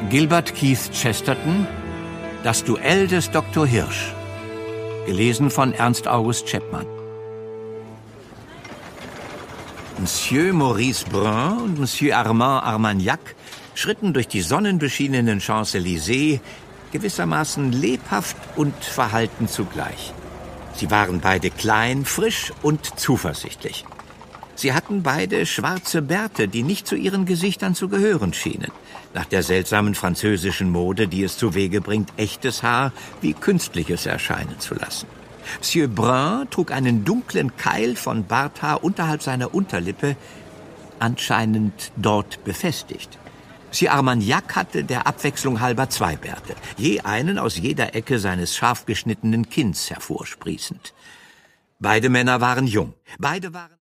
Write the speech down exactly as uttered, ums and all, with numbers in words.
Gilbert Keith Chesterton, Das Duell des Doktor Hirsch. Gelesen von Ernst August Chapman. Monsieur Maurice Brun und Monsieur Armand Armagnac schritten durch die sonnenbeschienenen Champs-Élysées, gewissermaßen lebhaft und verhalten zugleich. Sie waren beide klein, frisch und zuversichtlich. Sie hatten beide schwarze Bärte, die nicht zu ihren Gesichtern zu gehören schienen, nach der seltsamen französischen Mode, die es zuwege bringt, echtes Haar wie künstliches erscheinen zu lassen. Monsieur Brun trug einen dunklen Keil von Barthaar unterhalb seiner Unterlippe, anscheinend dort befestigt. Monsieur Armagnac hatte der Abwechslung halber zwei Bärte, je einen aus jeder Ecke seines scharf geschnittenen Kinns hervorsprießend. Beide Männer waren jung, beide waren